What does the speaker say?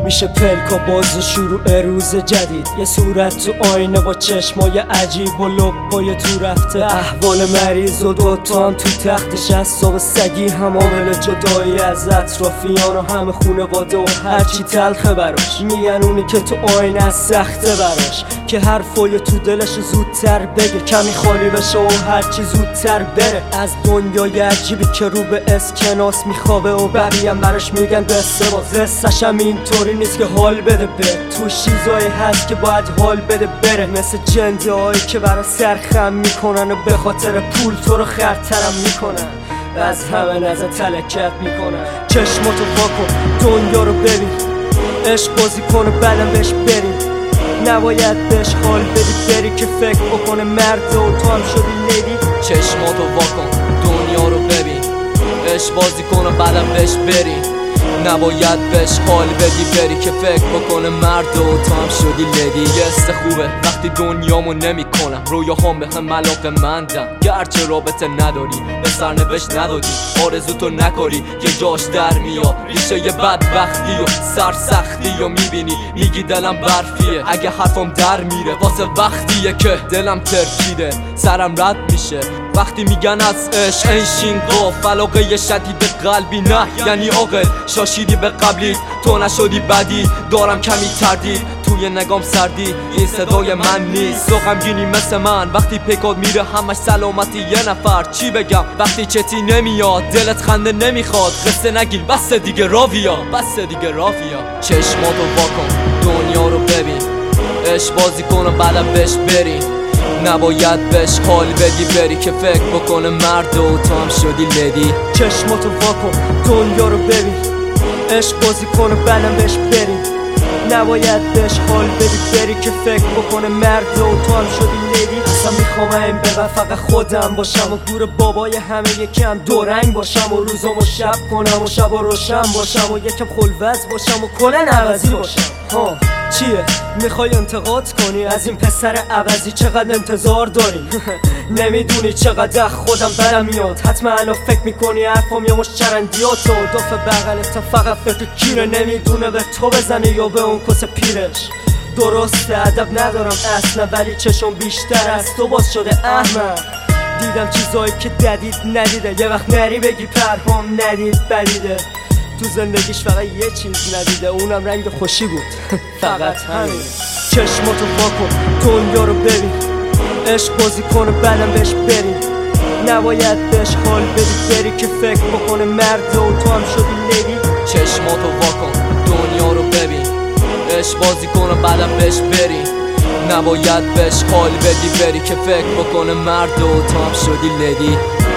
میشه پلکا باز و شروع روز جدید. یه صورت تو آینه با چشمای عجیب و لبای تو رفته، احوال مریض و دوتا هم تو تختش از صبح سگی هم عامل جدایی از اطرافیان و همه خونواده و هرچی تلخه براش. میگن اونی که تو آینه سخته براش که حرفای تو دلش زودتر بگه، کمی خالی بشه و هرچی زودتر بره از دنیای عجیبی که رو به اسکناس میخوابه و بقیه هم براش میگن قصه باز. قصه‌ش هم اینطوری نیست که حال بده بره، تو چیزایی هست که باید حال بده بره، مثل جنده هایی که برا سرخم میکنن و به خاطر پول تو رو خرترم میکنن و از همه نظر تلکت میکنن. چشماتو وا کن دنیا رو ببین، عشق بازی کن و بعدم بهش بریم. نباید بهش حال بدی بری که فکر بکنه مرد و تو هم شدی لیدی. چشماتو وا کن دنیا رو ببین، عشق بازی کن و بعدم بهش بریم. نباید بهش حال بدی بری که فکر بکنه مرد و تو هم شدی لیدی. یست خوبه وقتی دنیامو نمی کنم، رویاهام به هم علاقه مندم، گرچه رابطه نداری به سرنوشت ندادی، آرزو تو نکاری یه جاش در میاد. ریشه یه بدبختی و سرسختی و میبینی میگی دلم برفیه، اگه حرفم در میره واسه وقتیه که دلم ترکیده سرم رد میشه. وقتی میگن از عشق انشین قاف، علاقه شدید قلبی نه یعنی عاقل، شاشیدی به قبلی تو نشدی بدی، دارم کمی تردید توی نگام سردی، این صدای من نیست تو غمگینی مثل من. وقتی پیکات میره همش سلامتی یه نفر، چی بگم وقتی چتی نمیاد دلت خنده نمیخواد، قصه نگیر بس دیگه راویا، بس دیگه راویا. چشماتو وا کن دنیا رو ببین، عشق بازی کن و بعدم بهش بریم. نباید بهش حال بدی بری که فکر بکنه مرد و تو هم شدی لیدی. چشماتو وا کن دنیا رو ببین، عشق بازی کن و بعدم بهش بریم. نباید بهش حال بدی بری که فکر بکنه مرد و تو هم شدی لیدی. اصلا میخوام این به فقط خودم باشم و دور بابای همه یکم دورنگ باشم و روزامو شب کنم و شب و روشن باشم و یکم خلوز باشم و کلن عوضی باشم. ها چیه؟ میخوای انتقاد کنی از این پسر عوضی؟ چقدر انتظار داری؟ نمیدونی چقدر خودم برم میاد، حتما الان فکر میکنی حرفم یه مش چرندیات و داف بغلت فقط فکر کیره، نمیدونه به تو بزنه یا به اون کس پیرش. درسته ادب ندارم اصلا ولی چشم بیشتر از تو باز شده احمد. دیدم چیزایی که ددید ندیده، یه وقت نری بگی پرهام ندید بدیده. تو زندگیش فقط یه چیز ندیده اونم رنگ خوشی بود فقط همین. چشماتو وا کن دنیا رو ببین، عشق بازی کن و بعدم بهش بریم. نباید بهش حال بدی بری که فکر بکنه مرد و تو هم شدی لیدی. چشماتو وا کن دنیا رو ببین، عشق بازی کن و بعدم بهش بریم. نباید بهش حال بدی بری که فکر بکنه مرد و تو هم شدی لیدی.